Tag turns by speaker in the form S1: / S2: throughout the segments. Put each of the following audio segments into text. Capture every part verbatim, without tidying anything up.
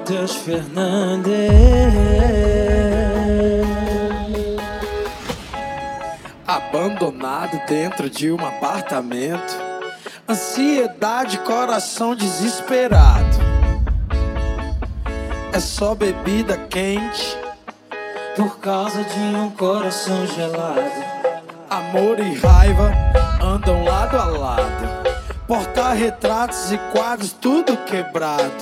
S1: Matheus Fernandes.
S2: Abandonado dentro de um apartamento, ansiedade, coração desesperado. É só bebida quente
S1: por causa de um coração gelado.
S2: Amor e raiva andam lado a lado, porta-retratos e quadros tudo quebrado.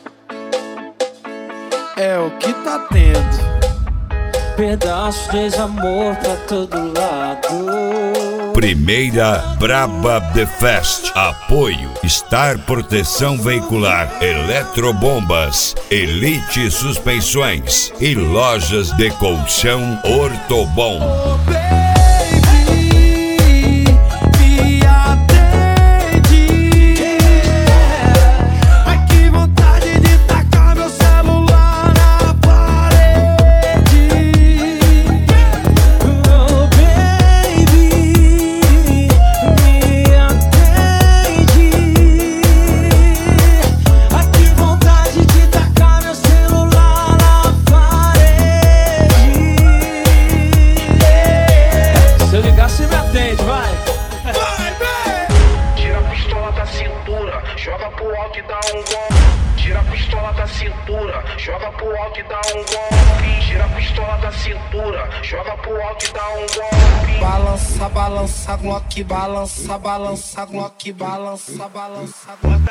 S2: É o que tá tendo,
S1: pedaços de amor pra todo lado.
S3: Primeira Braba The Fest. Apoio Star Proteção Veicular, Eletrobombas, Elite Suspensões e Lojas de Colchão Ortobom.
S4: Joga pro alto e dá um golpe. Tira a pistola da cintura, joga pro alto e dá um golpe. Tira a pistola da cintura, joga pro alto e dá um golpe.
S5: Balança, balança, Glock, balança, balança, Glock, balança, balança, Glock.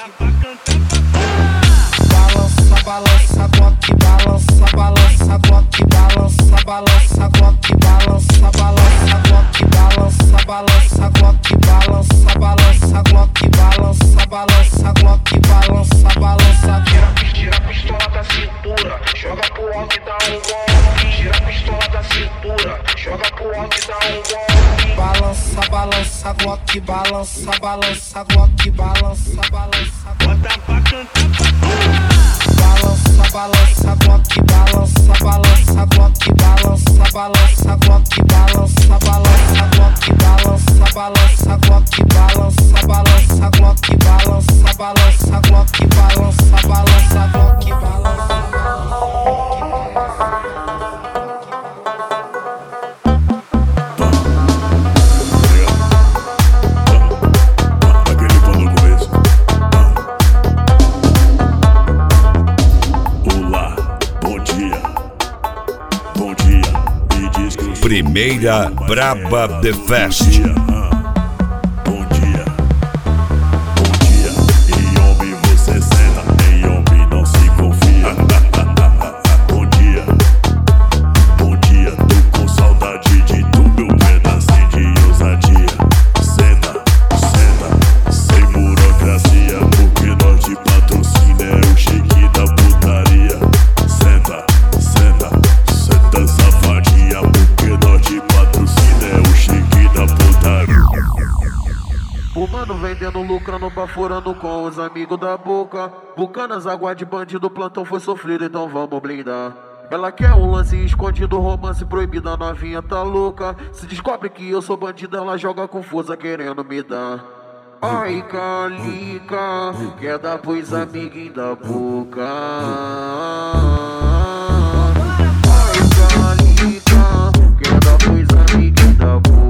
S5: Balança, balança, Glock, balança, balança, Glock, balança, balança, Glock, balança, balança, Glock, balança, balança, Glock, balança, balança, Glock, balança, balança, Glock, balança, balança.
S4: Tira, tira a pistola da cintura, joga pro alto e dá um golpe. Tira a pistola da cintura, joga pro alto e dá um golpe.
S5: Balança, balança, Glock, balança, balança, Glock, balança, balança.
S4: Bota pra cantar.
S5: Balança, balança, Glock, balança, balança, Glock, balança, balança, Glock, balança, balança, Glock, balança, balança, Glock, balança, balança, Glock, balança, balança, Glock, balança, balança, Glock, balança.
S3: Primeira Braba The Fest.
S6: Bom dia, bom dia. E homem você senta, em homem não se confia. Bom dia, bom dia. Tô com saudade de tu, meu pedacinho de ousadia. Senta, senta, sem burocracia, porque nós de patrocínio é o shake da putaria. Senta, senta, senta safadinha, porque nós de patrocínio é o shake da putaria.
S7: O mano vendendo, lucrando, baforando com os amigos da boca. Bucanas, água de bandido, plantão foi sofrido, então vamos blindar. Ela quer um lance escondido, romance proibido, a novinha tá louca. Se descobre que eu sou bandido, ela joga confusa querendo me dar. Ai, Calica, quer dar pros amiguinhos da boca. Ai, Calica, quer dar pros amiguinhos da boca.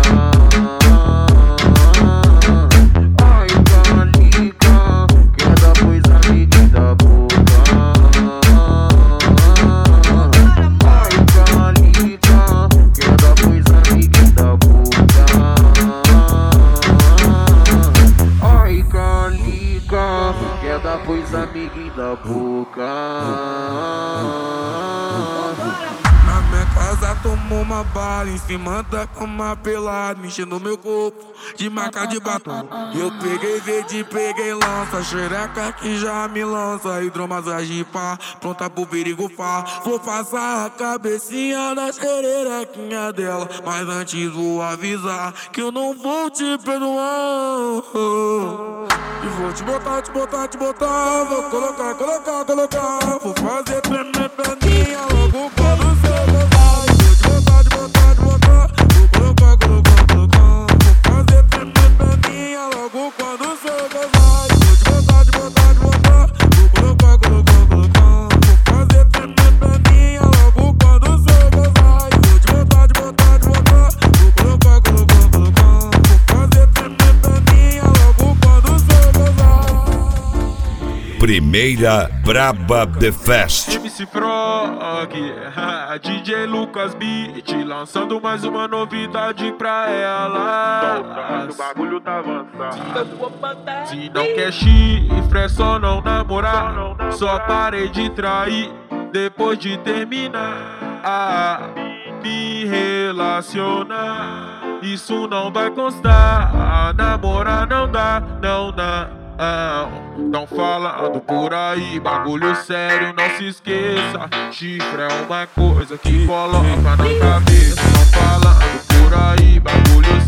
S7: Ai, Calica, quer dar pros amiguinhos da boca. Ai, Calica, quer dar pros amiguinhos da boca. Ai, Calica, quer dar pros amiguinhos da boca.
S8: Na minha casa tomou uma bala, em cima da cama pelada, mexendo meu corpo de marca de batom. Eu peguei verde, peguei lança, xereca que já me lança, hidromassagem pá, pronta pro perigo fá. Vou passar a cabecinha na xerequinha dela, mas antes vou avisar que eu não vou te perdoar. E vou te botar, te botar, te botar, vou colocar, colocar, colocar. Vou fazer tremer perninha logo quando você gozar. Vou te botar, te botar, te botar, vou colocar, colocar, colocar. Vou fazer tremer perninha logo quando você gozar. Vou te botar, te botar, te botar, vou colocar, colocar, colocar.
S3: Primeira Braba The Fest.
S8: M C Frog, D J Lucas Beat, lançando mais uma novidade pra ela.
S7: O bagulho tá avançado.
S8: Se não quer chifre, é só não namorar. Só parei de trair depois de terminar. Ah, me relacionar, isso não vai constar. Namorar não dá, não dá. Tão falando por aí, bagulho sério, não se esqueça. Chifre é uma coisa que coloca na cabeça. Tão falando por aí, bagulho